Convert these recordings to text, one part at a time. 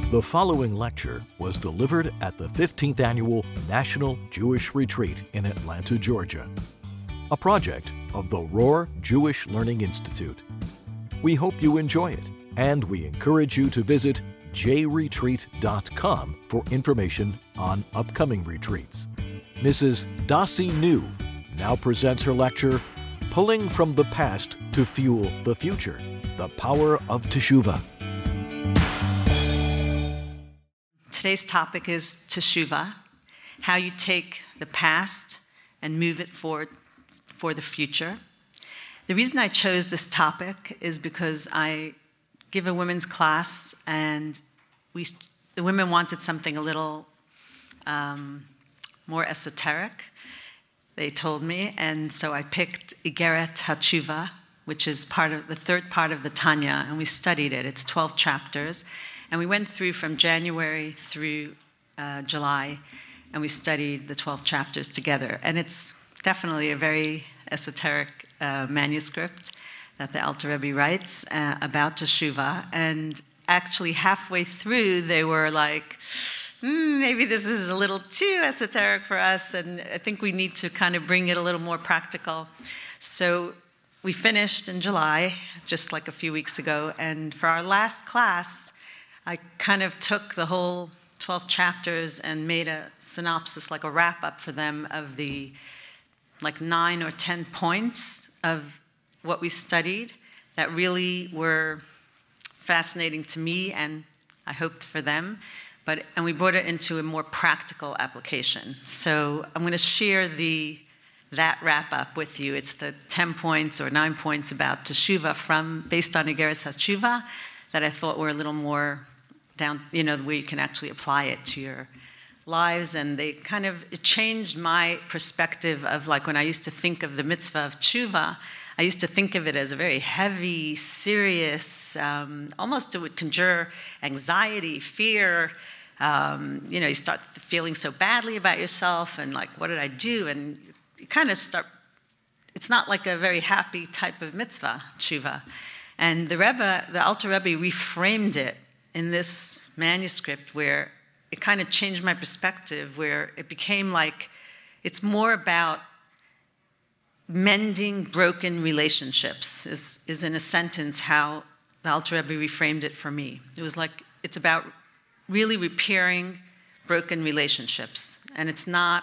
The following lecture was delivered at the 15th Annual National Jewish Retreat in Atlanta, Georgia, a project of the Rohr Jewish Learning Institute. We hope you enjoy it, and we encourage you to visit jretreat.com for information on upcoming retreats. Mrs. Dasi New now presents her lecture, Pulling from the Past to Fuel the Future, the Power of Teshuvah. Today's topic is Teshuvah, how you take the past and move it forward for the future. The reason I chose this topic is because I give a women's class, and the women wanted something a little more esoteric, they told me, and so I picked Igeret HaTeshuvah, which is the third part of the Tanya, and we studied it. It's 12 chapters. And we went through from January through July, and we studied the 12 chapters together. And it's definitely a very esoteric manuscript that the Alter Rebbe writes about Teshuvah. And actually halfway through, they were like, maybe this is a little too esoteric for us, and I think we need to kind of bring it a little more practical. So we finished in July, just like a few weeks ago, and for our last class, I kind of took the whole 12 chapters and made a synopsis, like a wrap-up for them of the 9 or 10 points of what we studied that really were fascinating to me, and I hoped for them. And we brought it into a more practical application. So I'm going to share that wrap-up with you. It's the 10 points or 9 points about Teshuvah based on Igeret HaTeshuvah that I thought were a little more down, where you can actually apply it to your lives. And it changed my perspective of when I used to think of the mitzvah of Teshuvah, I used to think of it as a very heavy, serious, almost it would conjure anxiety, fear. You start feeling so badly about yourself and what did I do? And you kind of start, it's not like a very happy type of mitzvah, Teshuvah. And the Alter Rebbe reframed it in this manuscript where it kind of changed my perspective, where it became it's more about mending broken relationships, is in a sentence how the Alter Rebbe reframed it for me. It was it's about really repairing broken relationships. And it's not,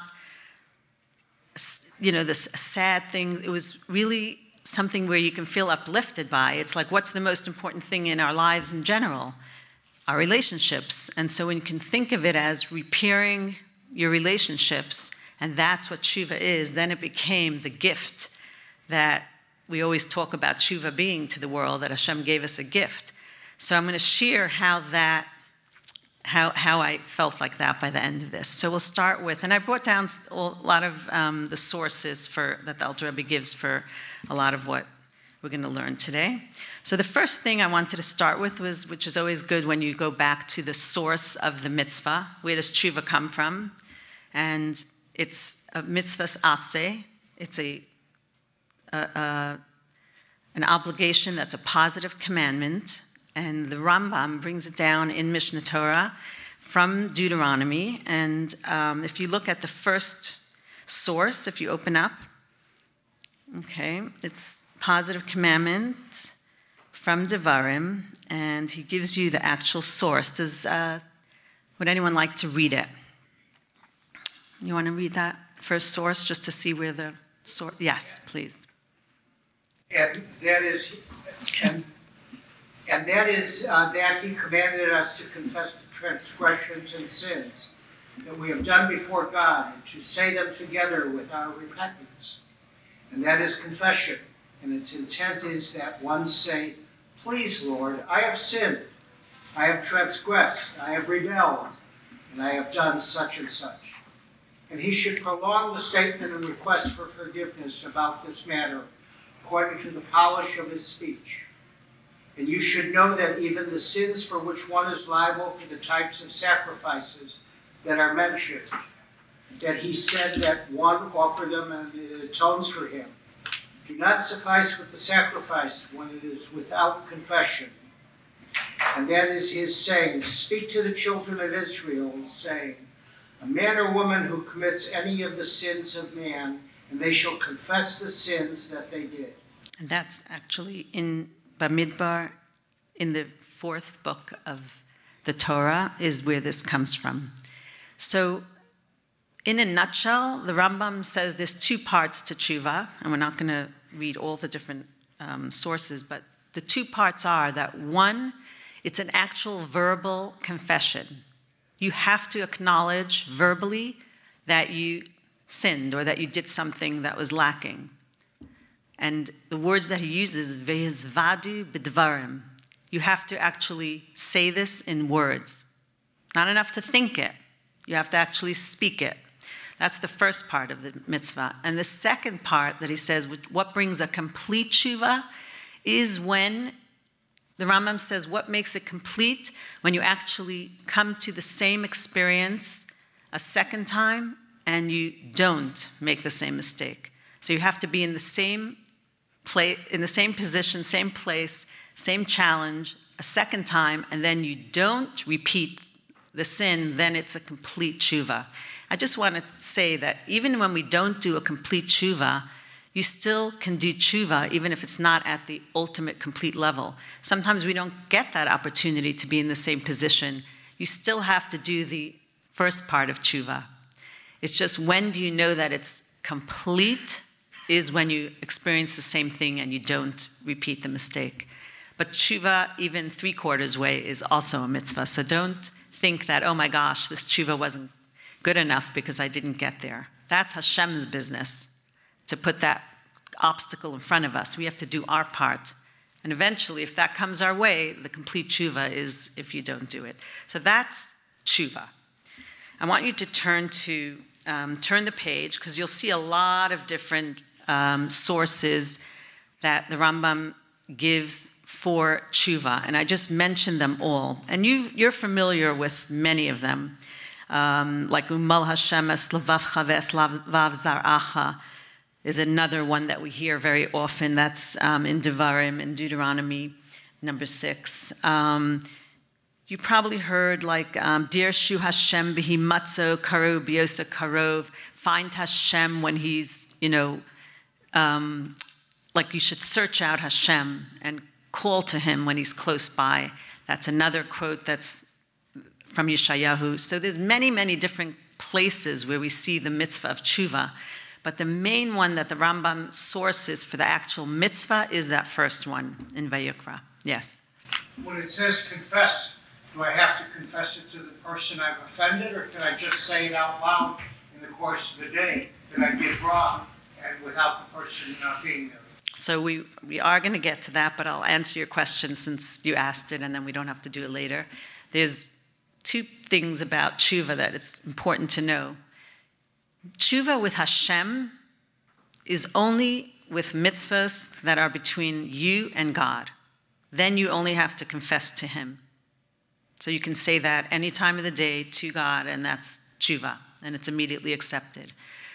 this sad thing. It was really something where you can feel uplifted by. It's what's the most important thing in our lives in general? Our relationships. And so when you can think of it as repairing your relationships, and that's what Teshuvah is, then it became the gift that we always talk about Teshuvah being to the world, that Hashem gave us a gift. So I'm going to share how I felt like that by the end of this. So we'll start with, and I brought down a lot of the sources that the Alter Rebbe gives for a lot of what we're going to learn today. So the first thing I wanted to start with which is always good when you go back to the source of the mitzvah. Where does Teshuvah come from? And it's a mitzvah's aseh. It's an obligation that's a positive commandment. And the Rambam brings it down in Mishnah Torah from Deuteronomy. And if you look at the first source, if you open up, it's positive commandment from Devarim, and he gives you the actual source. Would anyone like to read it? You want to read that first source just to see where the source? Yes, please. And that is that he commanded us to confess the transgressions and sins that we have done before God, and to say them together with our repentance. And that is confession. And its intent is that one say, please, Lord, I have sinned, I have transgressed, I have rebelled, and I have done such and such. And he should prolong the statement and request for forgiveness about this matter according to the polish of his speech. And you should know that even the sins for which one is liable for the types of sacrifices that are mentioned, that he said that one offer them and it atones for him, do not suffice with the sacrifice when it is without confession. And that is his saying, speak to the children of Israel, saying, a man or woman who commits any of the sins of man, and they shall confess the sins that they did. And that's actually in Bamidbar, in the 4th book of the Torah, is where this comes from. So, in a nutshell, the Rambam says there's 2 parts to tshuva, and we're not going to read all the different sources, but the 2 parts are that 1, it's an actual verbal confession. You have to acknowledge verbally that you sinned or that you did something that was lacking. And the words that he uses, ve'hizvadu b'dvarim. You have to actually say this in words. Not enough to think it. You have to actually speak it. That's the first part of the mitzvah. And the second part that he says, what brings a complete tshuva, is when the Rambam says what makes it complete, when you actually come to the same experience a second time and you don't make the same mistake. So you have to be in the same place, in the same position, same place, same challenge a second time, and then you don't repeat the sin, then it's a complete tshuva. I just want to say that even when we don't do a complete tshuva, you still can do tshuva even if it's not at the ultimate complete level. Sometimes we don't get that opportunity to be in the same position. You still have to do the first part of tshuva. It's just, when do you know that it's complete is when you experience the same thing and you don't repeat the mistake. But tshuva, even 3/4 way, is also a mitzvah. So don't think that, oh my gosh, this tshuva wasn't good enough because I didn't get there. That's Hashem's business, to put that obstacle in front of us. We have to do our part. And eventually, if that comes our way, the complete tshuva is if you don't do it. So that's tshuva. I want you to turn the page, because you'll see a lot of different sources that the Rambam gives for tshuva, and I just mentioned them all. And you're familiar with many of them, like Umal Hashem es levavcha ve'eslav zaracha is another one that we hear very often. That's in Devarim, in Deuteronomy, number 6. You probably heard like Dirshu Hashem bihi matzo karov biosa karov. Find Hashem when he's, like you should search out Hashem and call to him when he's close by. That's another quote that's from Yeshayahu. So there's many, many different places where we see the mitzvah of tshuva. But the main one that the Rambam sources for the actual mitzvah is that first one in Vayikra. Yes? When it says confess, do I have to confess it to the person I've offended, or can I just say it out loud in the course of the day that I did wrong and without the person not being there? So we are going to get to that, but I'll answer your question since you asked it, and then we don't have to do it later. There's 2 things about tshuva that it's important to know. Tshuva with Hashem is only with mitzvahs that are between you and God. Then you only have to confess to him. So you can say that any time of the day to God, and that's tshuva, and it's immediately accepted.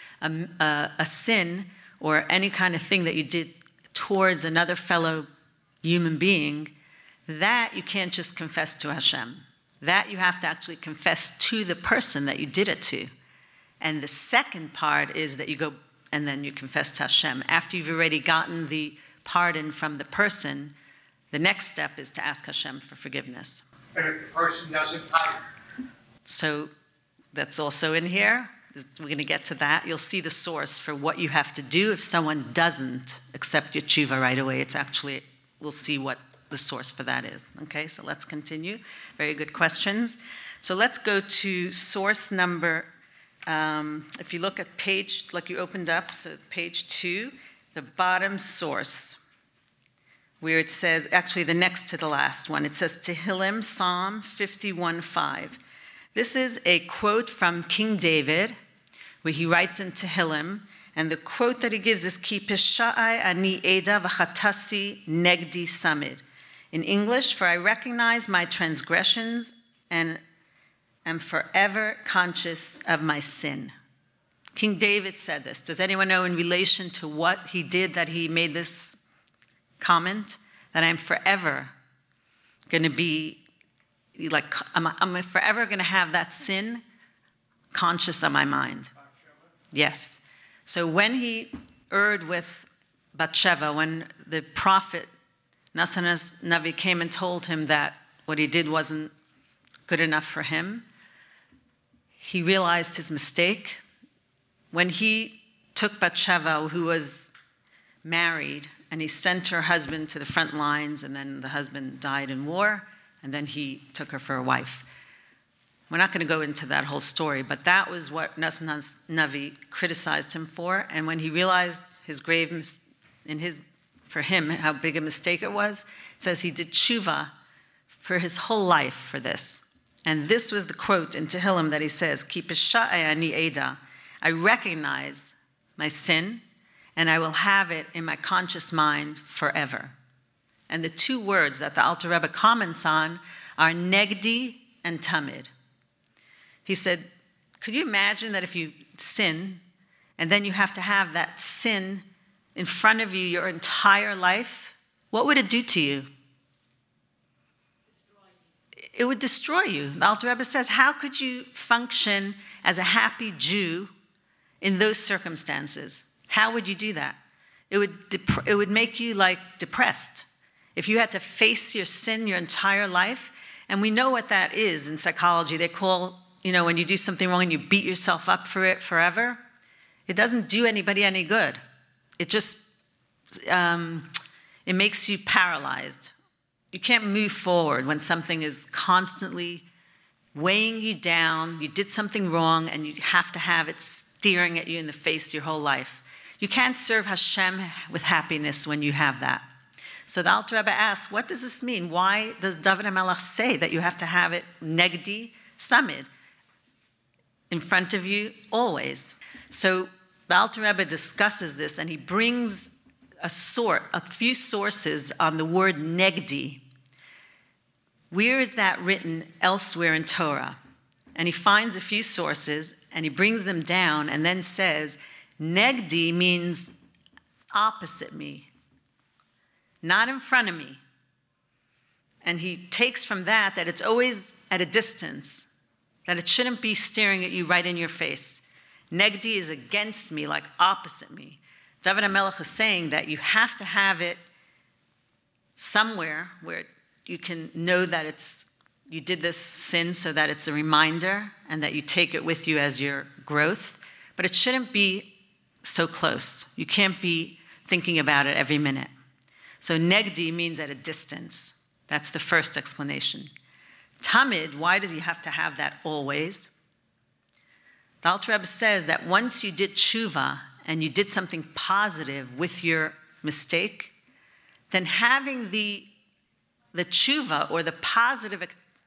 A sin or any kind of thing that you did towards another fellow human being, that you can't just confess to Hashem. That you have to actually confess to the person that you did it to. And the second part is that you go and then you confess to Hashem. After you've already gotten the pardon from the person, the next step is to ask Hashem for forgiveness. And if the person doesn't either? So that's also in here. We're going to get to that. You'll see the source for what you have to do if someone doesn't accept your tshuva right away. It's actually, we'll see what the source for that is. Okay, so let's continue. Very good questions. So let's go to source number, if you look at page, like you opened up, so page 2, the bottom source, where it says, actually the next to the last one, it says Tehillim, Psalm 51:5. This is a quote from King David, where he writes in Tehillim, and the quote that he gives is, Ki pesha'ai ani eda v'chatasi negdi samid. In English, for I recognize my transgressions and am forever conscious of my sin. King David said this. Does anyone know in relation to what he did that he made this comment? That I'm forever going to be like, I'm forever going to have that sin conscious of my mind. Yes. So when he erred with Bathsheba, when the prophet Natan Navi came and told him that what he did wasn't good enough for him, he realized his mistake. When he took Bathsheba, who was married, and he sent her husband to the front lines, and then the husband died in war, and then he took her for a wife. We're not going to go into that whole story, but that was what Natan Navi criticized him for. And when he realized his for him, how big a mistake it was, it says he did tshuva for his whole life for this. And this was the quote in Tehillim that he says, Ki pesha'ai ani eda, I recognize my sin, and I will have it in my conscious mind forever. And the two words that the Alter Rebbe comments on are negdi and tamid. He said, could you imagine that if you sin, and then you have to have that sin in front of you your entire life? What would it do to you? It would destroy you. The Alter Rebbe says, how could you function as a happy Jew in those circumstances? How would you do that? It would make you like depressed. If you had to face your sin your entire life, and we know what that is in psychology. They call, when you do something wrong and you beat yourself up for it forever, it doesn't do anybody any good. It just, it makes you paralyzed. You can't move forward when something is constantly weighing you down. You did something wrong and you have to have it staring at you in the face your whole life. You can't serve Hashem with happiness when you have that. So the Alter Rebbe asks, what does this mean? Why does David HaMelech say that you have to have it negdi samid in front of you always? So the Alter Rebbe discusses this, and he brings a few sources on the word negdi. Where is that written elsewhere in Torah? And he finds a few sources, and he brings them down, and then says, negdi means opposite me, not in front of me. And he takes from that it's always at a distance, that it shouldn't be staring at you right in your face. Negdi is against me, like opposite me. David HaMelech is saying that you have to have it somewhere where you can know that you did this sin, so that it's a reminder and that you take it with you as your growth. But it shouldn't be so close. You can't be thinking about it every minute. So negdi means at a distance. That's the first explanation. Tamid, why does he have to have that always? The Alter Rebbe says that once you did tshuva and you did something positive with your mistake, then having the tshuva or the positive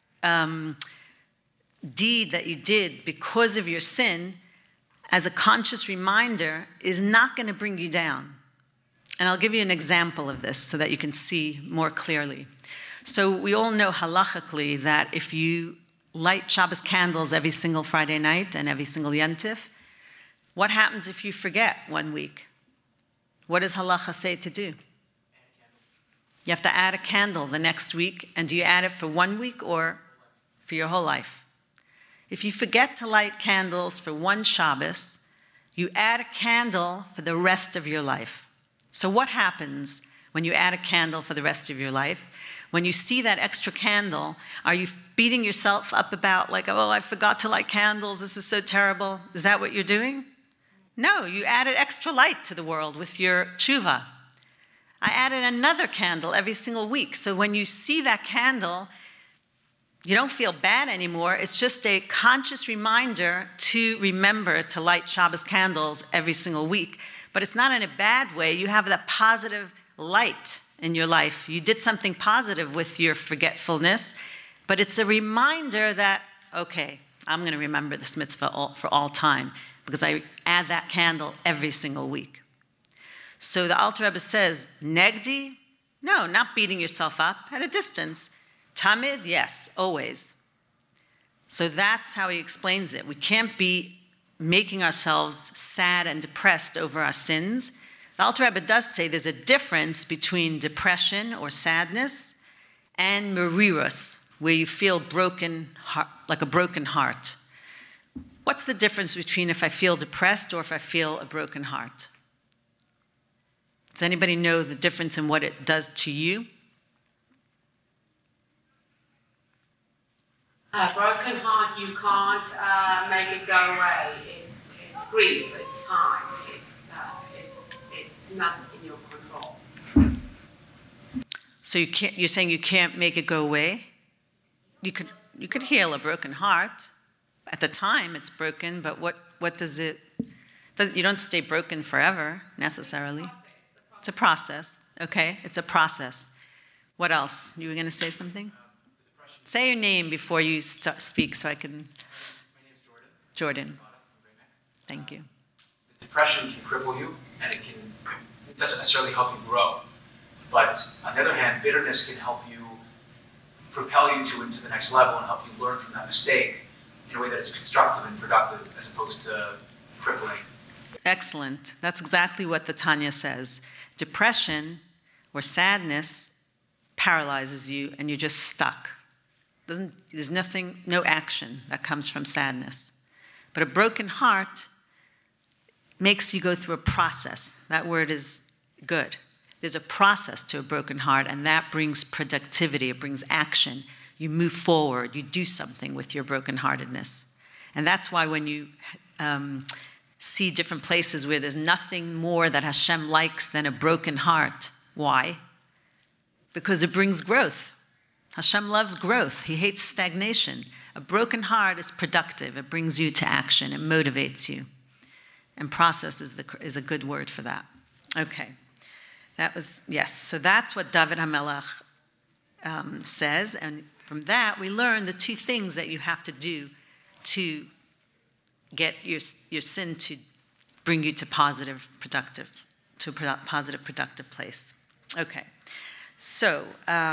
deed that you did because of your sin as a conscious reminder is not going to bring you down. And I'll give you an example of this so that you can see more clearly. So we all know halachically that if you light Shabbos candles every single Friday night and every single Yontif, what happens if you forget 1 week? What does halacha say to do? You have to add a candle the next week, and do you add it for 1 week or for your whole life? If you forget to light candles for one Shabbos, you add a candle for the rest of your life. So what happens when you add a candle for the rest of your life? When you see that extra candle, are you beating yourself up about like, oh, I forgot to light candles, this is so terrible? Is that what you're doing? No, you added extra light to the world with your tshuva. I added another candle every single week. So when you see that candle, you don't feel bad anymore. It's just a conscious reminder to remember to light Shabbos candles every single week. But it's not in a bad way. You have that positive light in your life. You did something positive with your forgetfulness, but it's a reminder that, okay, I'm going to remember this mitzvah for all time because I add that candle every single week. So the Alter Rebbe says, negdi? No, not beating yourself up, at a distance. Tamid? Yes, always. So that's how he explains it. We can't be making ourselves sad and depressed over our sins. The Alter Rebbe does say there's a difference between depression or sadness and merirus, where you feel broken, like a broken heart. What's the difference between if I feel depressed or if I feel a broken heart? Does anybody know the difference in what it does to you? A broken heart, you can't make it go away. It's grief, it's time, it's not in your control. So you're saying you can't make it go away? You could heal a broken heart. At the time, it's broken, but what does it? You don't stay broken forever necessarily. It's a process. Okay, it's a process. What else? You were going to say something? Say your name before you speak, so I can. My name is Jordan. Jordan. Thank you. Depression can cripple you, and it doesn't necessarily help you grow. But on the other hand, bitterness can help you propel you into the next level and help you learn from that mistake in a way that is constructive and productive as opposed to crippling. Excellent. That's exactly what the Tanya says. Depression or sadness paralyzes you and you're just stuck. There's nothing, no action that comes from sadness. But a broken heart makes you go through a process. That word is good. There's a process to a broken heart, and that brings productivity, it brings action. You move forward, you do something with your brokenheartedness. And that's why when you see different places where there's nothing more that Hashem likes than a broken heart. Why? Because it brings growth. Hashem loves growth. He hates stagnation. A broken heart is productive. It brings you to action. It motivates you. And process is a good word for that. Okay. That was, yes. So that's what David HaMelech says. And from that, we learn the two things that you have to do to get your sin to bring you to a positive, productive place. Okay. So,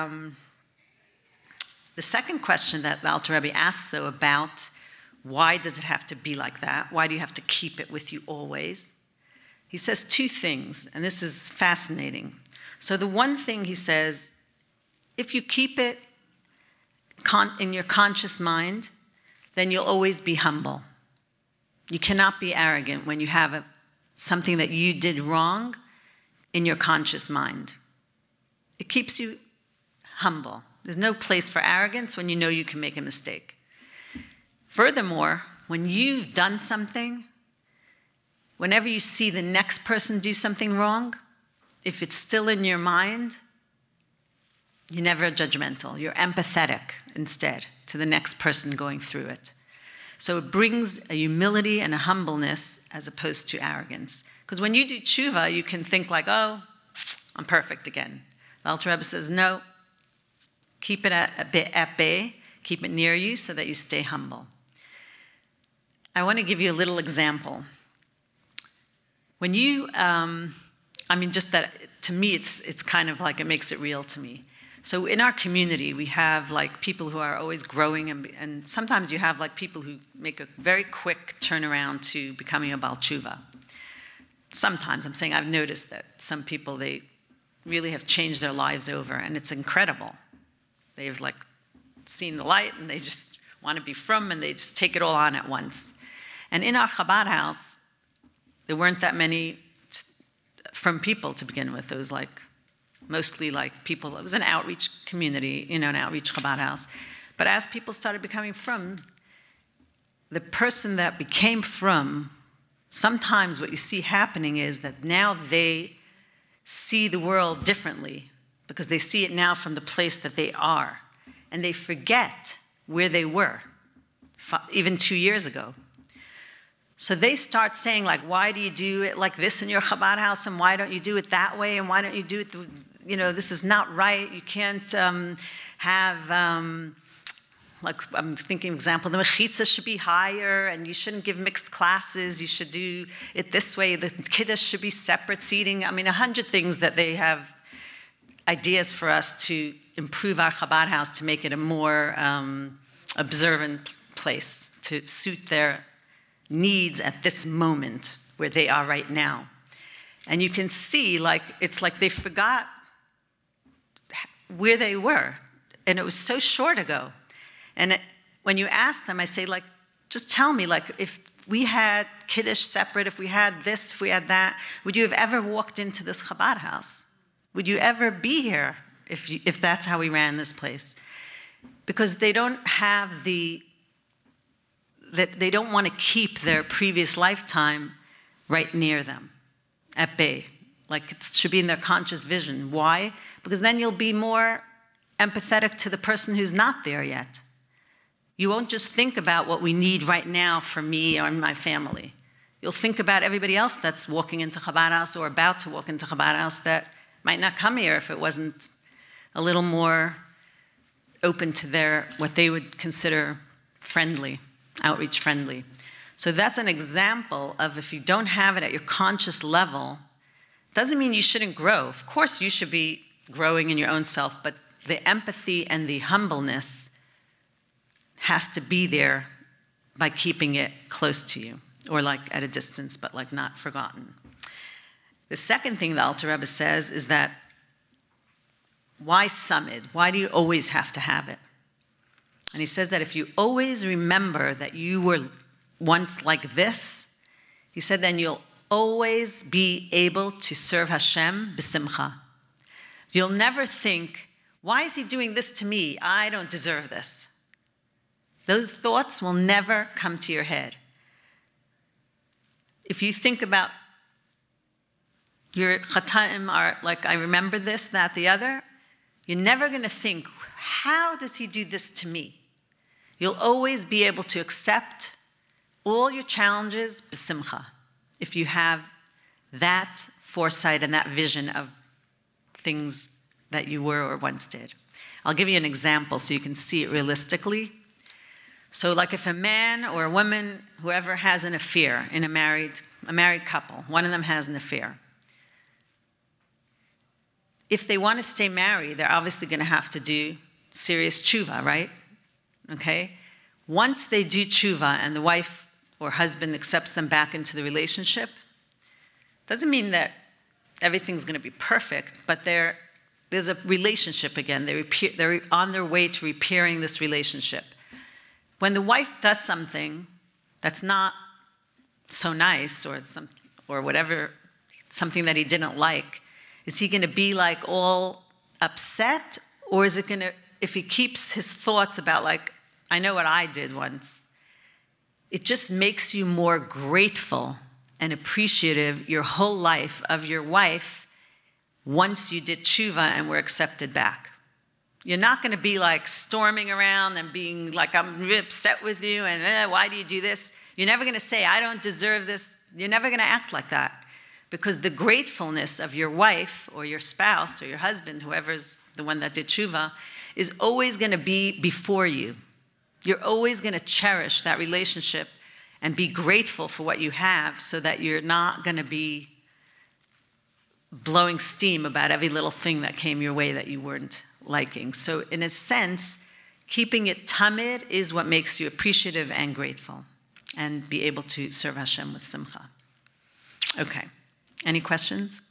the second question that the Alter Rebbe asked, though, about why does it have to be like that? Why do you have to keep it with you always? He says two things, and this is fascinating. So the one thing he says, if you keep it in your conscious mind, then you'll always be humble. You cannot be arrogant when you have something that you did wrong in your conscious mind. It keeps you humble. There's no place for arrogance when you know you can make a mistake. Furthermore, when you've done something, whenever you see the next person do something wrong, if it's still in your mind, you're never judgmental. You're empathetic instead to the next person going through it. So it brings a humility and a humbleness as opposed to arrogance. Because when you do tshuva, you can think like, oh, I'm perfect again. The Alter Rebbe says, no, keep it at bay, keep it near you so that you stay humble. I want to give you a little example. When you, just that, to me, it's kind of like, it makes it real to me. So in our community, we have like people who are always growing, and sometimes you have like people who make a very quick turnaround to becoming a Baal Tshuva. Sometimes, I'm saying I've noticed that some people, they really have changed their lives over, and it's incredible. They've like seen the light, and they just want to be from, and they just take it all on at once. And in our Chabad house, there weren't that many from people to begin with. It was like mostly like people, it was an outreach community, an outreach Chabad house. But as people started becoming from, the person that became from, sometimes what you see happening is that now they see the world differently because they see it now from the place that they are. And they forget where they were, even 2 years ago. So they start saying, like, why do you do it like this in your Chabad house, and why don't you do it that way, and why don't you do it, this is not right. You can't like I'm thinking example, the mechitza should be higher, and you shouldn't give mixed classes. You should do it this way. The kiddush should be separate seating. 100 things that they have ideas for us to improve our Chabad house to make it a more observant place to suit their needs at this moment where they are right now. And you can see, it's like they forgot where they were. And it was so short ago. And when you ask them, I say, like, just tell me, like, if we had Kiddush separate, if we had this, if we had that, would you have ever walked into this Chabad house? Would you ever be here if that's how we ran this place? Because they don't have they don't want to keep their previous lifetime right near them, at bay. Like, it should be in their conscious vision. Why? Because then you'll be more empathetic to the person who's not there yet. You won't just think about what we need right now for me or my family. You'll think about everybody else that's walking into Chabad house or about to walk into Chabad house that might not come here if it wasn't a little more open to what they would consider friendly, outreach friendly. So that's an example of, if you don't have it at your conscious level, doesn't mean you shouldn't grow. Of course you should be growing in your own self, but the empathy and the humbleness has to be there by keeping it close to you, or like at a distance, but like not forgotten. The second thing the Alter Rebbe says is that, why Samid? Why do you always have to have it? And he says that if you always remember that you were once like this, he said, then you'll always be able to serve Hashem b'simcha. You'll never think, why is he doing this to me? I don't deserve this. Those thoughts will never come to your head. If you think about your chataim are like, I remember this, that, the other, you're never going to think, how does he do this to me? You'll always be able to accept all your challenges b'simcha, if you have that foresight and that vision of things that you were or once did. I'll give you an example so you can see it realistically. So like if a man or a woman, whoever has an affair in a married couple, one of them has an affair. If they want to stay married, they're obviously going to have to do serious tshuva, right? Okay? Once they do tshuva and the wife or husband accepts them back into the relationship, doesn't mean that everything's going to be perfect, but there's a relationship again. They're on their way to repairing this relationship. When the wife does something that's not so nice, or whatever, something that he didn't like, is he going to be like all upset? Or is it going to, if he keeps his thoughts about like, I know what I did once, it just makes you more grateful and appreciative your whole life of your wife once you did tshuva and were accepted back. You're not going to be like storming around and being like, I'm really upset with you and why do you do this? You're never going to say, I don't deserve this. You're never going to act like that, because the gratefulness of your wife or your spouse or your husband, whoever's the one that did tshuva, is always going to be before you. You're always going to cherish that relationship and be grateful for what you have, so that you're not going to be blowing steam about every little thing that came your way that you weren't liking. So in a sense, keeping it tamid is what makes you appreciative and grateful, and be able to serve Hashem with simcha. Okay, any questions?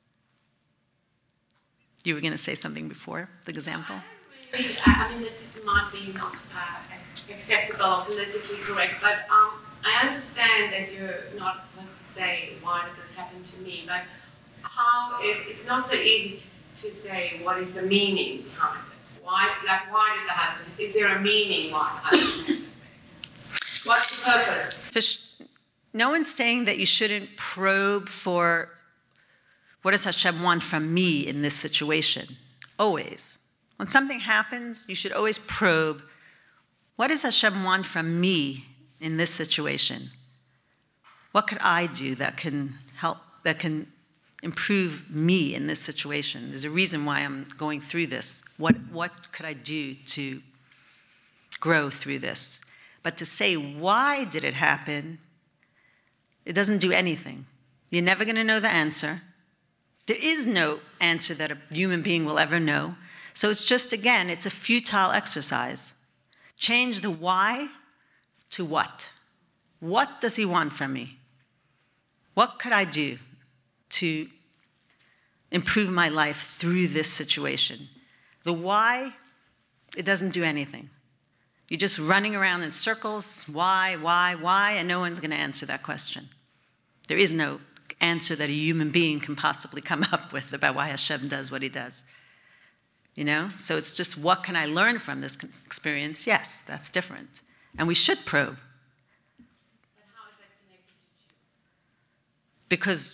You were going to say something before the example? I mean, this might be not acceptable or politically correct, but I understand that you're not supposed to say, why did this happen to me? But it's not so easy to say, what is the meaning behind it? Why did the husband? Is there a meaning why the husband happened? What's the purpose? No one's saying that you shouldn't probe for, what does Hashem want from me in this situation? Always. When something happens, you should always probe, what does Hashem want from me in this situation? What could I do that can help, that can improve me in this situation? There's a reason why I'm going through this. What could I do to grow through this? But to say, why did it happen, it doesn't do anything. You're never going to know the answer. There is no answer that a human being will ever know. So it's just, again, it's a futile exercise. Change the why to what. What does he want from me? What could I do to improve my life through this situation? The why, it doesn't do anything. You're just running around in circles, why, and no one's going to answer that question. There is no answer that a human being can possibly come up with about why Hashem does what he does. You know? So it's just, what can I learn from this experience? Yes, that's different. And we should probe. But how is that connected to you? Because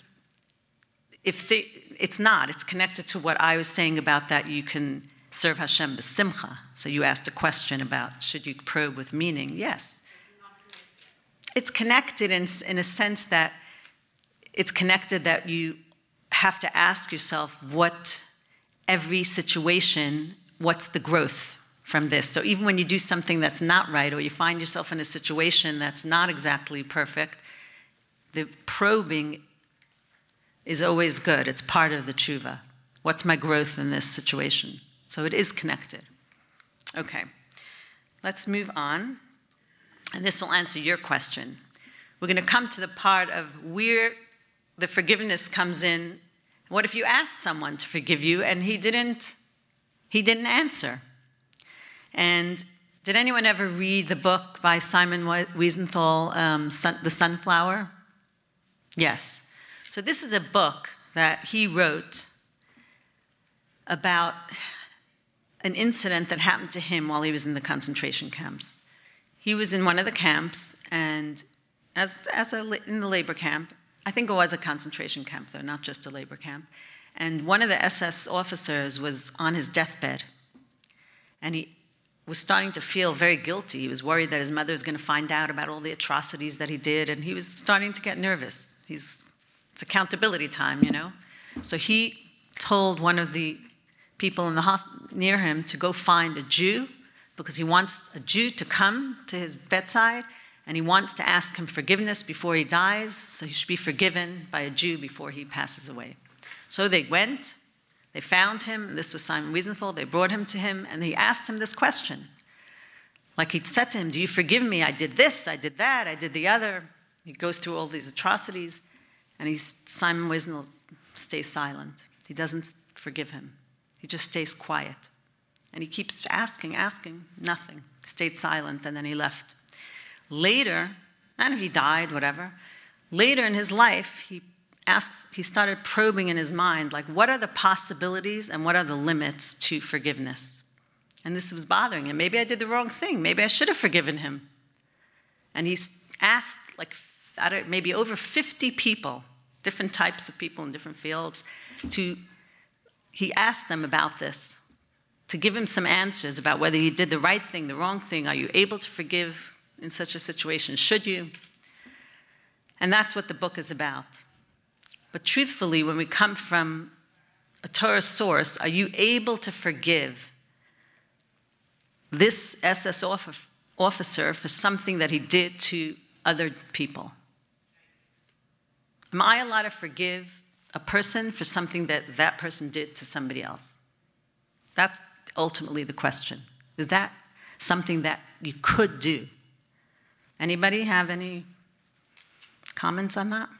it's not. It's connected to what I was saying about that you can serve Hashem b'simcha. So you asked a question about, should you probe with meaning? Yes. It's connected in a sense that it's connected that you have to ask yourself what every situation, what's the growth from this? So even when you do something that's not right, or you find yourself in a situation that's not exactly perfect, the probing is always good. It's part of the tshuva. What's my growth in this situation? So it is connected. Okay, let's move on. And this will answer your question. We're going to come to the part of where the forgiveness comes in. What if you asked someone to forgive you and he didn't answer? And did anyone ever read the book by Simon Wiesenthal, The Sunflower? Yes. So this is a book that he wrote about an incident that happened to him while he was in the concentration camps. He was in one of the camps, and in the labor camp, I think it was a concentration camp though, not just a labor camp, and one of the SS officers was on his deathbed, and he was starting to feel very guilty. He was worried that his mother was going to find out about all the atrocities that he did, and he was starting to get nervous. It's accountability time, you know? So he told one of the people in the hospital near him to go find a Jew, because he wants a Jew to come to his bedside, and he wants to ask him forgiveness before he dies, so he should be forgiven by a Jew before he passes away. So they went, they found him, this was Simon Wiesenthal, they brought him to him, and he asked him this question. Like he said to him, do you forgive me? I did this, I did that, I did the other. He goes through all these atrocities, and Simon Wiesenthal stays silent. He doesn't forgive him. He just stays quiet. And he keeps asking, nothing. He stayed silent, and then he left. Later, and if he died, whatever, later in his life, he started probing in his mind, like, what are the possibilities and what are the limits to forgiveness? And this was bothering him. Maybe I did the wrong thing. Maybe I should have forgiven him. And he asked, like, maybe over 50 people, different types of people in different fields, he asked them about this, to give him some answers about whether you did the right thing, the wrong thing. Are you able to forgive in such a situation? Should you? And that's what the book is about. But truthfully, when we come from a Torah source, are you able to forgive this SS officer for something that he did to other people? Am I allowed to forgive a person for something that that person did to somebody else? That's ultimately the question. Is that something that you could do? Anybody have any comments on that?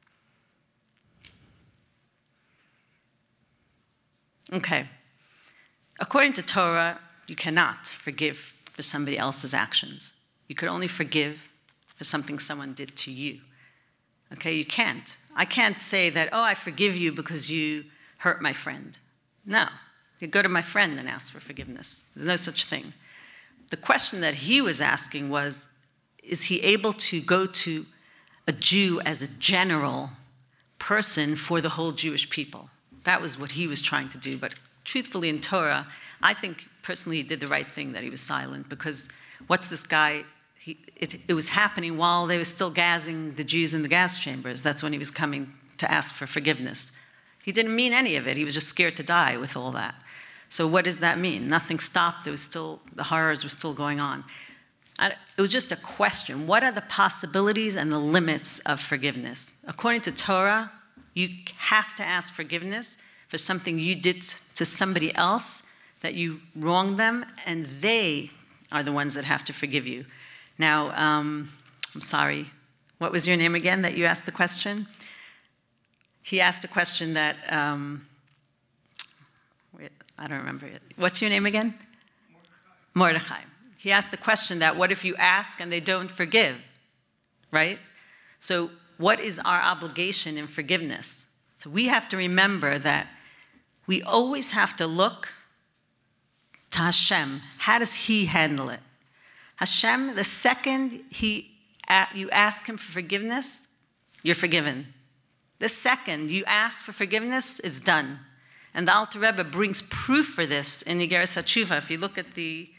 Okay. According to Torah, you cannot forgive for somebody else's actions. You could only forgive for something someone did to you. Okay, you can't. I can't say that, oh, I forgive you because you hurt my friend. No. You go to my friend and ask for forgiveness. There's no such thing. The question that he was asking was, is he able to go to a Jew as a general person for the whole Jewish people? That was what he was trying to do. But truthfully, in Torah, I think personally he did the right thing that he was silent, because what's this guy? It was happening while they were still gassing the Jews in the gas chambers. That's when he was coming to ask for forgiveness. He didn't mean any of it. He was just scared to die with all that. So what does that mean? Nothing stopped. The horrors were still going on. It was just a question. What are the possibilities and the limits of forgiveness? According to Torah, you have to ask forgiveness for something you did to somebody else, that you wronged them, and they are the ones that have to forgive you. Now, I'm sorry, what was your name again that you asked the question? He asked a question that, I don't remember it. What's your name again? Mordechai. he asked the question that what if you ask and they don't forgive, right? So what is our obligation in forgiveness? So we have to remember that we always have to look to Hashem. How does he handle it? Hashem, the second you ask him for forgiveness, you're forgiven. The second you ask for forgiveness, it's done. And the Alter Rebbe brings proof for this in Igeret HaTshuva. If you look at the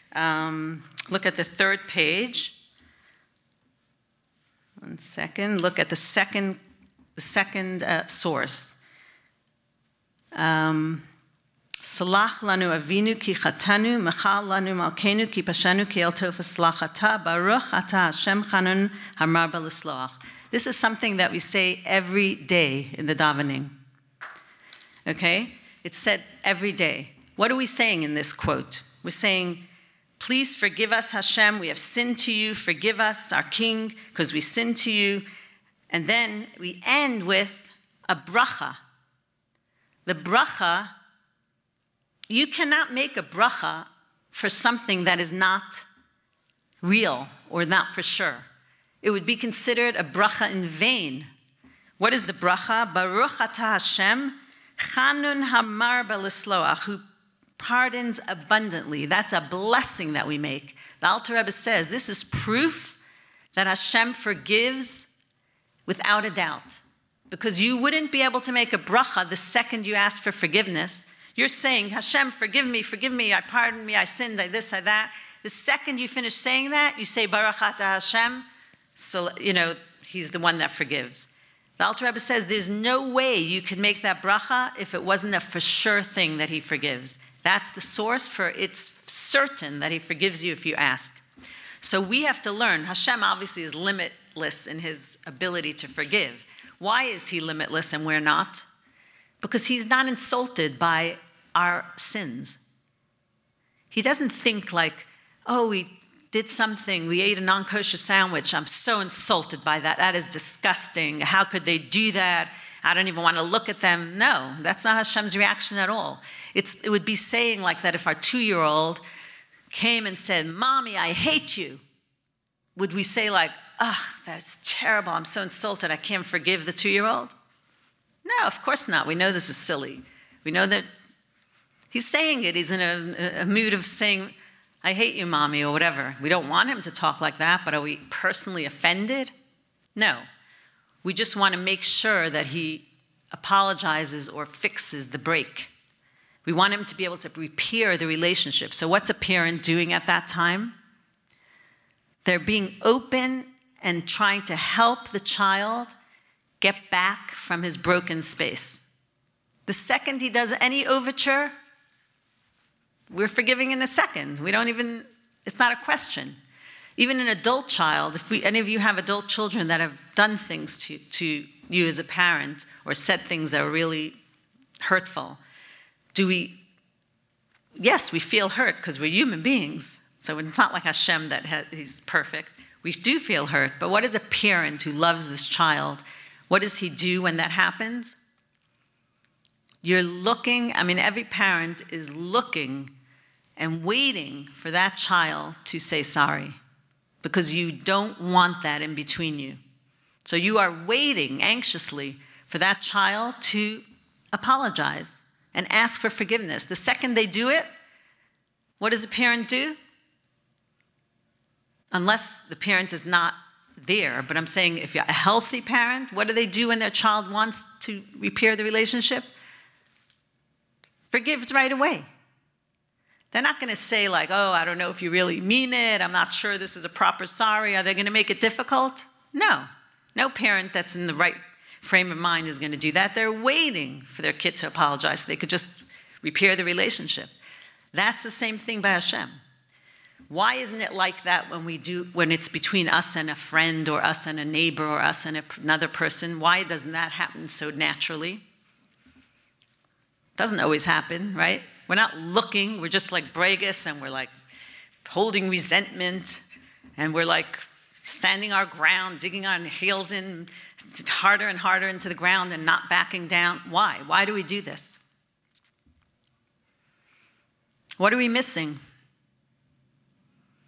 third page. One second. Look at the second source. Salach lanu avinu ki chatanu, mechal lanu malkenu ki pashanu ki el tofas lachata, baruch ata Hashem chanun hamar b'lisloach. This is something that we say every day in the davening. Okay? It's said every day. What are we saying in this quote? We're saying, please forgive us, Hashem. We have sinned to you. Forgive us, our King, because we sinned to you. And then we end with a bracha. The bracha, you cannot make a bracha for something that is not real or not for sure. It would be considered a bracha in vain. What is the bracha? Baruch ata Hashem, chanun hamar b'lisloach, who pardons abundantly. That's a blessing that we make. The Alter Rebbe says this is proof that Hashem forgives without a doubt. Because you wouldn't be able to make a bracha the second you ask for forgiveness. You're saying, Hashem, forgive me, I pardon me, I sinned, I this, I that. The second you finish saying that, you say, Baruch ata Hashem, so, he's the one that forgives. The Alter Rebbe says there's no way you could make that bracha if it wasn't a for sure thing that he forgives. That's the source for it's certain that he forgives you if you ask. So we have to learn. Hashem obviously is limitless in his ability to forgive. Why is he limitless and we're not? Because he's not insulted by our sins. He doesn't think like, oh, we did something, we ate a non-kosher sandwich, I'm so insulted by that, that is disgusting, how could they do that? I don't even want to look at them. No, that's not Hashem's reaction at all. It would be saying like that if our 2-year-old came and said, Mommy, I hate you. Would we say like, ugh, that's terrible, I'm so insulted, I can't forgive the 2-year-old? No, of course not. We know this is silly. We know that he's saying it, he's in a mood of saying, I hate you, Mommy, or whatever. We don't want him to talk like that, but are we personally offended? No. We just want to make sure that he apologizes or fixes the break. We want him to be able to repair the relationship. So what's a parent doing at that time? They're being open and trying to help the child get back from his broken space. The second he does any overture, we're forgiving in a second. It's not a question. Even an adult child, if any of you have adult children that have done things to you as a parent or said things that are really hurtful, yes, we feel hurt because we're human beings. So it's not like Hashem that he's perfect. We do feel hurt, but what is a parent who loves this child? What does he do when that happens? Every parent is looking and waiting for that child to say sorry because you don't want that in between you. So you are waiting anxiously for that child to apologize and ask for forgiveness. The second they do it, what does a parent do? Unless the parent is not there, but I'm saying if you're a healthy parent, what do they do when their child wants to repair the relationship? Forgives right away. They're not going to say like, oh, I don't know if you really mean it. I'm not sure this is a proper sorry. Are they going to make it difficult? No. No parent that's in the right frame of mind is going to do that. They're waiting for their kid to apologize so they could just repair the relationship. That's the same thing by Hashem. Why isn't it like that when it's between us and a friend or us and a neighbor or us and another person? Why doesn't that happen so naturally? Doesn't always happen, right? We're not looking, we're just like Bregas and we're like holding resentment and we're like standing our ground, digging our heels in harder and harder into the ground and not backing down. Why? Why do we do this? What are we missing?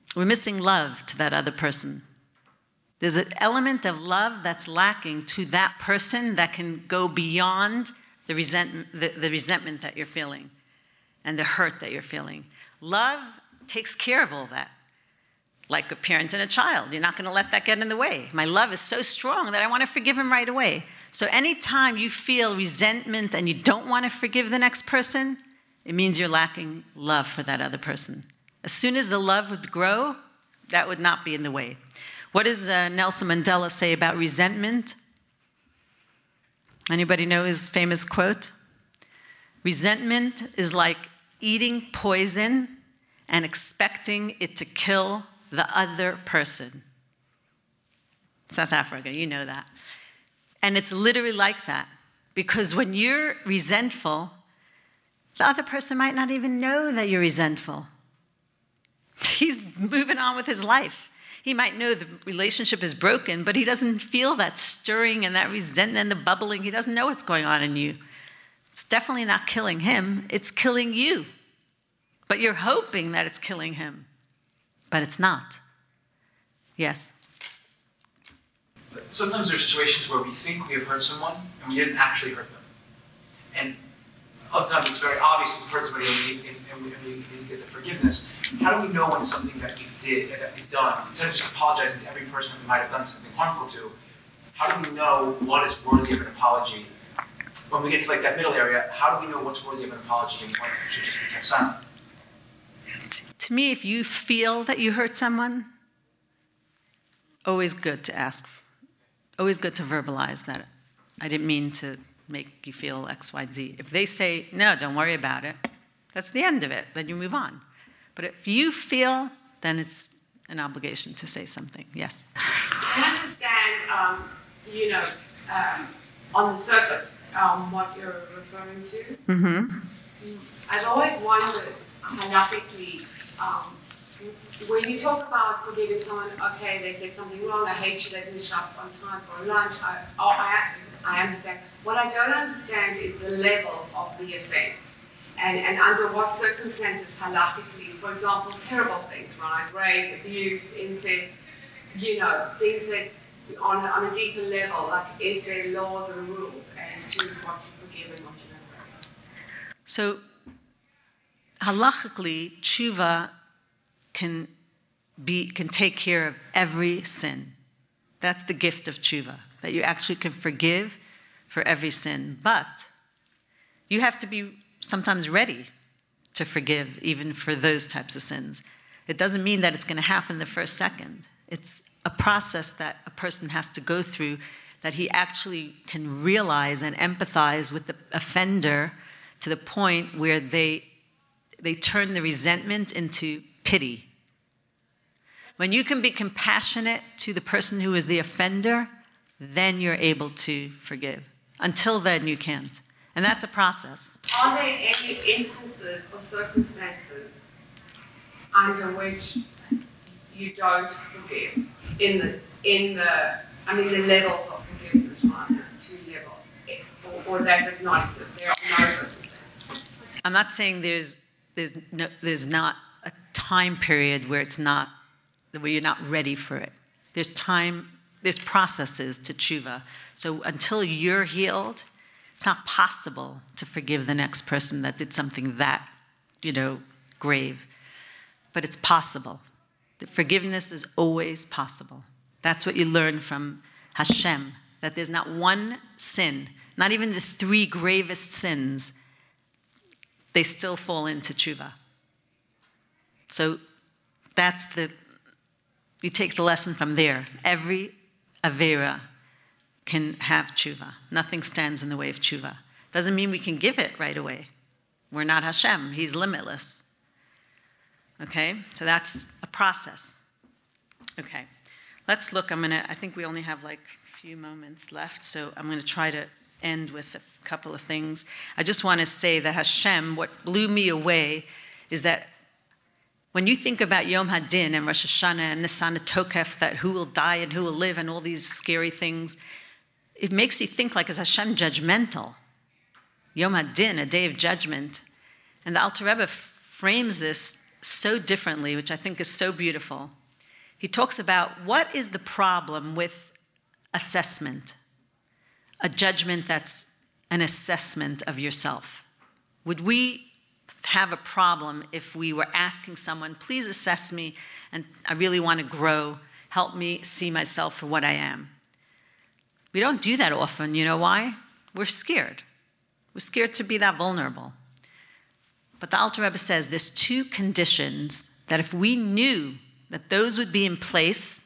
We're missing love to that other person. There's an element of love that's lacking to that person that can go beyond the resentment that you're feeling and the hurt that you're feeling. Love takes care of all that. Like a parent and a child, you're not going to let that get in the way. My love is so strong that I want to forgive him right away. So anytime you feel resentment and you don't want to forgive the next person, it means you're lacking love for that other person. As soon as the love would grow, that would not be in the way. What does Nelson Mandela say about resentment? Anybody know his famous quote? Resentment is like eating poison and expecting it to kill the other person. South Africa, you know that. And it's literally like that. Because when you're resentful, the other person might not even know that you're resentful. He's moving on with his life. He might know the relationship is broken, but he doesn't feel that stirring and that resentment and the bubbling. He doesn't know what's going on in you. It's definitely not killing him. It's killing you. But you're hoping that it's killing him. But it's not. Yes? But sometimes there's situations where we think we have hurt someone and we didn't actually hurt them. And other times it's very obvious that we've hurt somebody and we need to get the forgiveness. How do we know when it's something that we did, that we've done? Instead of just apologizing to every person that we might have done something harmful to, how do we know what is worthy of an apology? When we get to like that middle area, how do we know what's worthy of an apology and what should just be kept silent? To me, if you feel that you hurt someone, always good to ask. Always good to verbalize that. I didn't mean to make you feel X, Y, Z. If they say, no, don't worry about it, that's the end of it. Then you move on. But if you feel, then it's an obligation to say something. Yes? I understand, on the surface, what you're referring to. Mm-hmm. I've always wondered, halachically, when you talk about forgiving someone, okay, they said something wrong, I hate you, they didn't show up on time for lunch, I understand. What I don't understand is the levels of the offense and under what circumstances halachically, for example, terrible things, right? Rape, abuse, incest, things that on a deeper level, like is there laws and rules as to what you forgive and what you don't forgive? So, halachically, tshuva can take care of every sin. That's the gift of tshuva, that you actually can forgive for every sin. But you have to be sometimes ready to forgive even for those types of sins. It doesn't mean that it's going to happen the first second. It's a process that a person has to go through, that he actually can realize and empathize with the offender to the point where they turn the resentment into pity. When you can be compassionate to the person who is the offender, then you're able to forgive. Until then, you can't. And that's a process. Are there any instances or circumstances under which you don't forgive in the levels of forgiveness, right? There's two levels, or that does not exist. There are no circumstances. I'm not saying there's not a time period where you're not ready for it. There's processes to tshuva. So until you're healed, it's not possible to forgive the next person that did something that, grave. But it's possible. The forgiveness is always possible. That's what you learn from Hashem, that there's not one sin, not even the 3 gravest sins, they still fall into tshuva. So you take the lesson from there. Every avera can have tshuva. Nothing stands in the way of tshuva. Doesn't mean we can give it right away. We're not Hashem. He's limitless. Okay? So that's a process. Okay. Let's look. I think we only have like a few moments left, so I'm going to try to end with a couple of things. I just want to say that Hashem, what blew me away is that when you think about Yom HaDin and Rosh Hashanah and Nisan Tokef, that who will die and who will live and all these scary things, it makes you think like, is Hashem judgmental? Yom HaDin, a day of judgment. And the Alter Rebbe frames this so differently, which I think is so beautiful. He talks about what is the problem with assessment, a judgment that's an assessment of yourself. Would we have a problem if we were asking someone, please assess me, and I really want to grow, help me see myself for what I am? We don't do that often. You know why? We're scared. We're scared to be that vulnerable. But the Alter Rebbe says there's two conditions that if we knew that those would be in place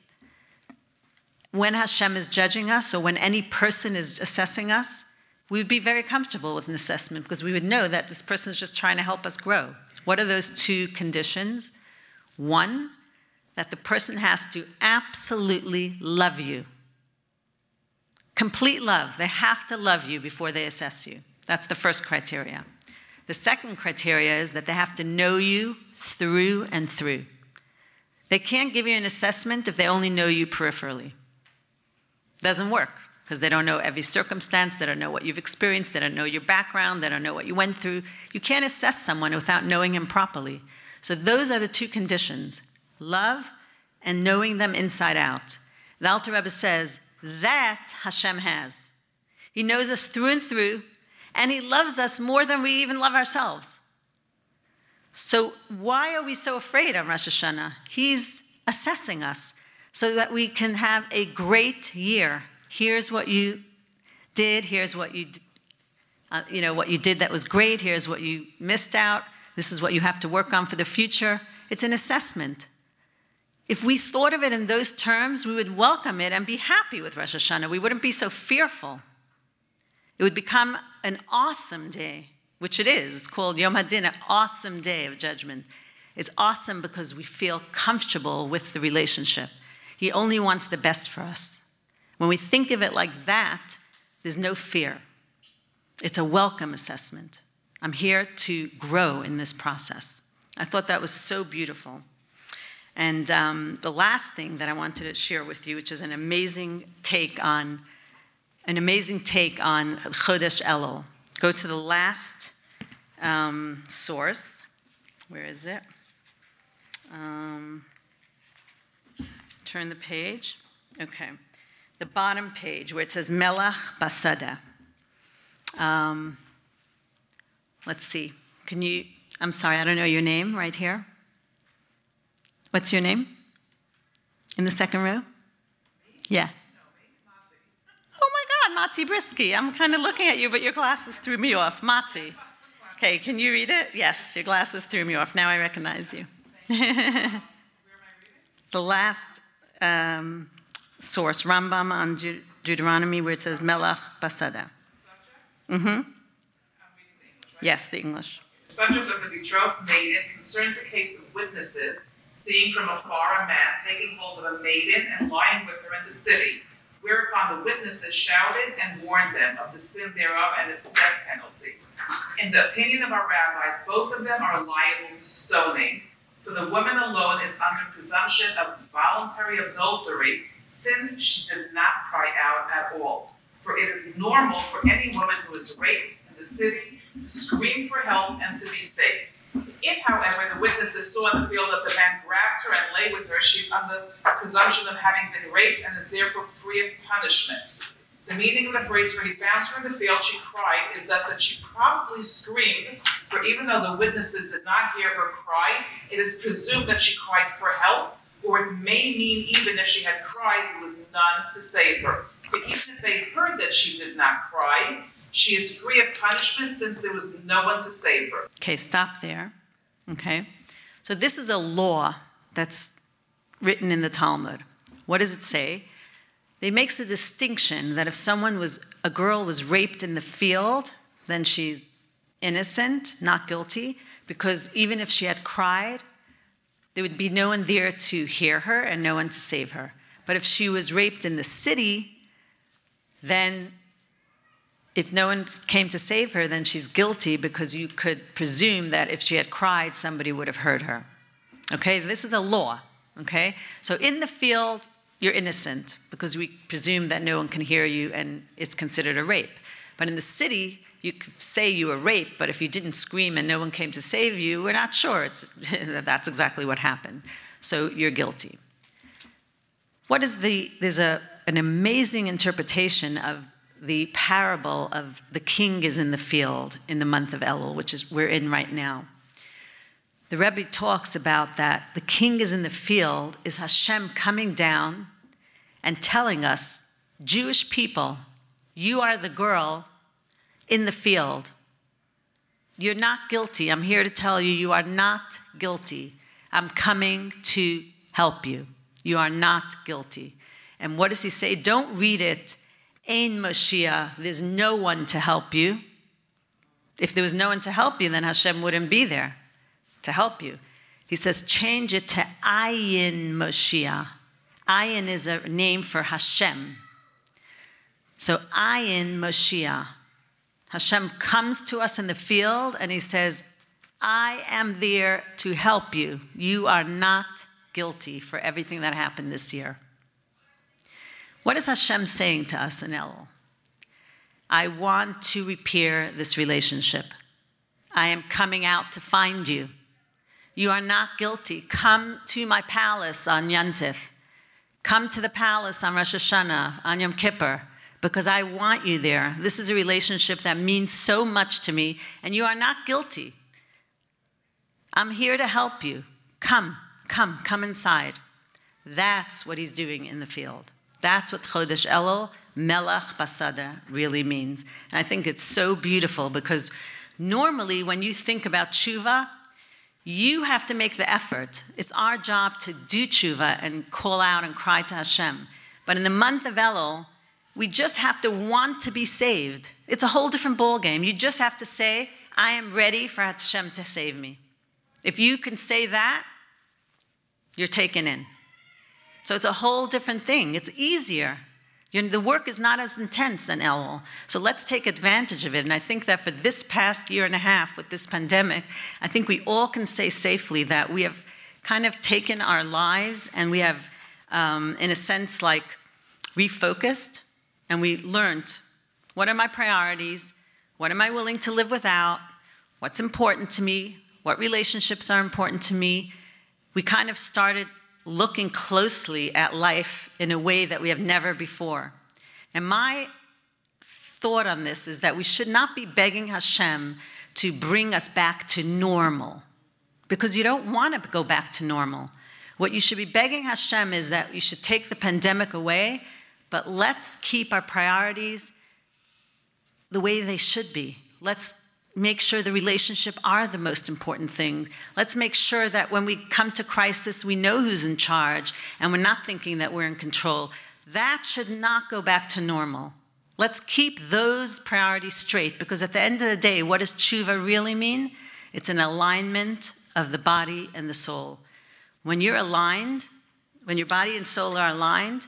when Hashem is judging us or when any person is assessing us, we would be very comfortable with an assessment because we would know that this person is just trying to help us grow. What are those two conditions? One, that the person has to absolutely love you. Complete love. They have to love you before they assess you. That's the first criteria. The second criteria is that they have to know you through and through. They can't give you an assessment if they only know you peripherally. Doesn't work because they don't know every circumstance, they don't know what you've experienced, they don't know your background, they don't know what you went through. You can't assess someone without knowing him properly. So those are the two conditions, love and knowing them inside out. The Alter Rebbe says that Hashem has. He knows us through and through, and he loves us more than we even love ourselves. So why are we so afraid of Rosh Hashanah? He's assessing us so that we can have a great year. Here's what you did. Here's what you did that was great. Here's what you missed out. This is what you have to work on for the future. It's an assessment. If we thought of it in those terms, we would welcome it and be happy with Rosh Hashanah. We wouldn't be so fearful. It would become an awesome day, which it is. It's called Yom HaDin, an awesome day of judgment. It's awesome because we feel comfortable with the relationship. He only wants the best for us. When we think of it like that, there's no fear. It's a welcome assessment. I'm here to grow in this process. I thought that was so beautiful. And the last thing that I wanted to share with you, which is an amazing take on Chodesh Elul. Go to the last source. Where is it? Turn the page. Okay. The bottom page where it says Melach Basada. Let's see. I'm sorry, I don't know your name right here. What's your name? In the second row? Yeah. Oh my God, Mati Brisky. I'm kind of looking at you, but your glasses threw me off. Mati. Okay, can you read it? Yes, your glasses threw me off. Now I recognize you. The last source, Rambam on Deuteronomy, where it says Melach Basada. Mm-hmm. Yes, the English. The subject of the betrothed maiden concerns a case of witnesses seeing from afar a man taking hold of a maiden and lying with her in the city, whereupon the witnesses shouted and warned them of the sin thereof and its death penalty. In the opinion of our rabbis, both of them are liable to stoning, for the woman alone is under presumption of voluntary adultery, since she did not cry out at all. For it is normal for any woman who is raped in the city to scream for help and to be saved. If, however, the witnesses saw in the field that the man grabbed her and lay with her, she is under presumption of having been raped and is therefore free of punishment. The meaning of the phrase, "for he found her in the field, she cried," is thus that she probably screamed, for even though the witnesses did not hear her cry, it is presumed that she cried for help, or it may mean even if she had cried, there was none to save her. But even if they heard that she did not cry, she is free of punishment since there was no one to save her. Okay, stop there. Okay? So this is a law that's written in the Talmud. What does it say? It makes a distinction that if a girl was raped in the field, then she's innocent, not guilty, because even if she had cried, there would be no one there to hear her and no one to save her. But if she was raped in the city, then if no one came to save her, then she's guilty because you could presume that if she had cried, somebody would have heard her. Okay, this is a law. Okay, so in the field, you're innocent because we presume that no one can hear you and it's considered a rape. But in the city, you could say you were raped, but if you didn't scream and no one came to save you, we're not sure that's exactly what happened. So you're guilty. There's an amazing interpretation of the parable of the king is in the field in the month of Elul, which is we're in right now. The Rebbe talks about that the king is in the field is Hashem coming down and telling us, Jewish people, you are the girl in the field. You're not guilty. I'm here to tell you, you are not guilty. I'm coming to help you. You are not guilty. And what does he say? Don't read it, Ein Moshiach, there's no one to help you. If there was no one to help you, then Hashem wouldn't be there to help you. He says, change it to Ayin Moshiach. Ayin is a name for Hashem. So Ayin Moshiach. Hashem comes to us in the field and he says, I am there to help you. You are not guilty for everything that happened this year. What is Hashem saying to us in Elul? I want to repair this relationship. I am coming out to find you. You are not guilty. Come to my palace on Yantif. Come to the palace on Rosh Hashanah, on Yom Kippur, because I want you there. This is a relationship that means so much to me, and you are not guilty. I'm here to help you. Come inside. That's what he's doing in the field. That's what Chodesh Elul, Melach Basada, really means. And I think it's so beautiful because normally when you think about tshuva, you have to make the effort. It's our job to do tshuva and call out and cry to Hashem. But in the month of Elul, we just have to want to be saved. It's a whole different ballgame. You just have to say, I am ready for Hashem to save me. If you can say that, you're taken in. So it's a whole different thing. It's easier. The work is not as intense in Elul. So let's take advantage of it. And I think that for this past year and a half with this pandemic, I think we all can say safely that we have kind of taken our lives and we have, in a sense, like refocused. And we learned, what are my priorities? What am I willing to live without? What's important to me? What relationships are important to me? We kind of started looking closely at life in a way that we have never before. And my thought on this is that we should not be begging Hashem to bring us back to normal, because you don't want to go back to normal. What you should be begging Hashem is that you should take the pandemic away, but let's keep our priorities the way they should be. Let's make sure the relationship are the most important thing. Let's make sure that when we come to crisis, we know who's in charge and we're not thinking that we're in control. That should not go back to normal. Let's keep those priorities straight, because at the end of the day, what does tshuva really mean? It's an alignment of the body and the soul. When you're aligned, when your body and soul are aligned,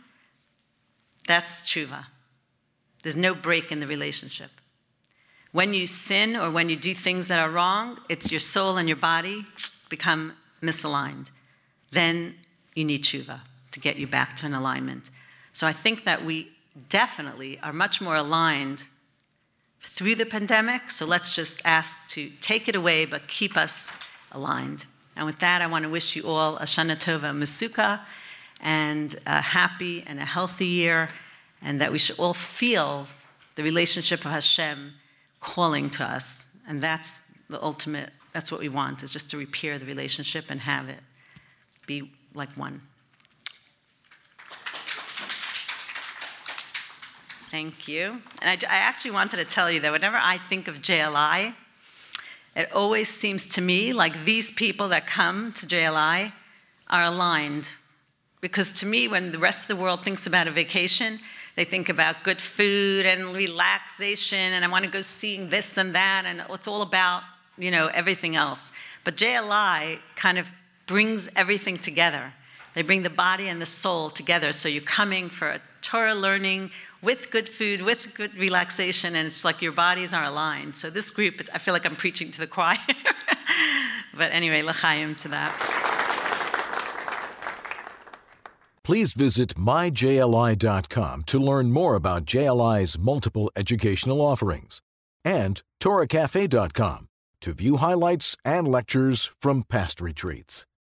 that's tshuva. There's no break in the relationship. When you sin or when you do things that are wrong, it's your soul and your body become misaligned. Then you need tshuva to get you back to an alignment. So I think that we definitely are much more aligned through the pandemic. So let's just ask to take it away, but keep us aligned. And with that, I want to wish you all a Shana Tova Mesuka and a happy and a healthy year, and that we should all feel the relationship of Hashem calling to us. And that's the ultimate, that's what we want, is just to repair the relationship and have it be like one. Thank you. And I actually wanted to tell you that whenever I think of JLI, it always seems to me like these people that come to JLI are aligned. Because to me, when the rest of the world thinks about a vacation, they think about good food and relaxation, and I want to go seeing this and that, and it's all about, everything else. But JLI kind of brings everything together. They bring the body and the soul together. So you're coming for a Torah learning with good food, with good relaxation, and it's like your bodies are aligned. So this group, I feel like I'm preaching to the choir. But anyway, l'chaim to that. Please visit myjli.com to learn more about JLI's multiple educational offerings, and toracafe.com to view highlights and lectures from past retreats.